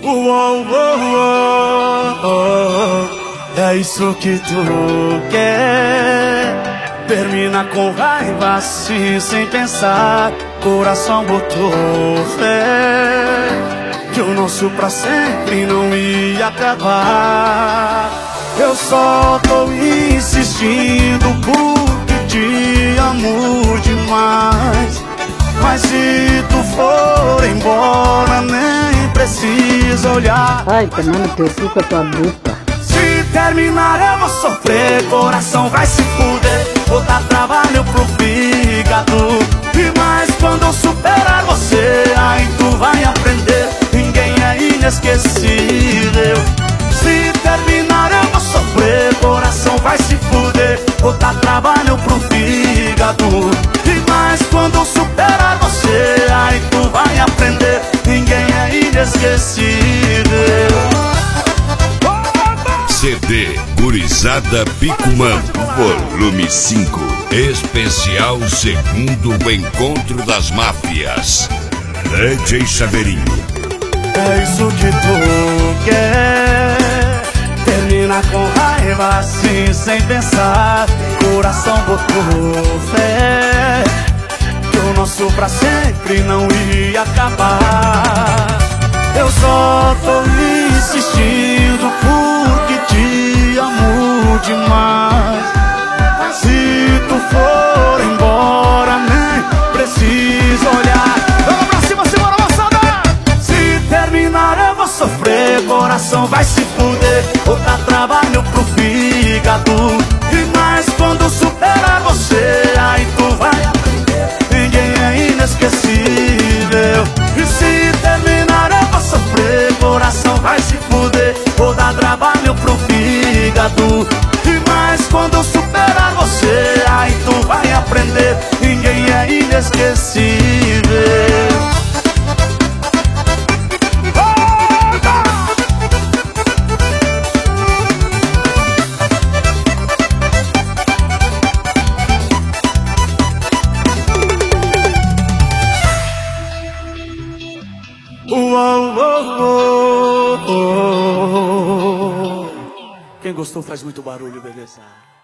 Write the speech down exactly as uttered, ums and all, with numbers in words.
Uou, uou, uou, uou. É isso que tu quer. Termina com raiva assim, sem pensar. Coração botou fé que o nosso pra sempre não ia acabar. Eu só tô insistindo porque te amo demais. Mas se tu for embora, nem precisa olhar. Ai, tomando teu cu com a tua boca. Se terminar eu vou sofrer, coração vai se fuder. Vou dar trabalho pro fígado. E mais quando eu superar você, aí tu vai aprender. Ninguém é inesquecível. Se terminar eu vou sofrer, coração vai se fuder. Vou dar trabalho pro fígado. E mais quando eu superar você, aí tu vai aprender. Ninguém é inesquecível. C D Gurizada Picumã, volume cinco. Especial segundo encontro das máfias. D J Chaveirinho. É isso que tu quer. Termina com raiva assim, sem pensar. Coração botou fé que o nosso pra sempre não ia acabar. Eu só tô insistindo porque te amo demais. Se tu for embora, nem precisa olhar. Vamos pra cima, segura a moçada! Se terminar eu vou sofrer, coração vai se fuder. Vou dar trabalho pro fígado. E mais quando superar você, aí tu vai aprender. Ninguém é inesquecível. E se terminar eu vou sofrer, coração vai se fuder. Vou dar trabalho pro fígado. E mais quando eu superar você, aí tu vai aprender. Ninguém é inesquecível. Uou, uou, uou, uou. Quem gostou faz muito barulho, beleza?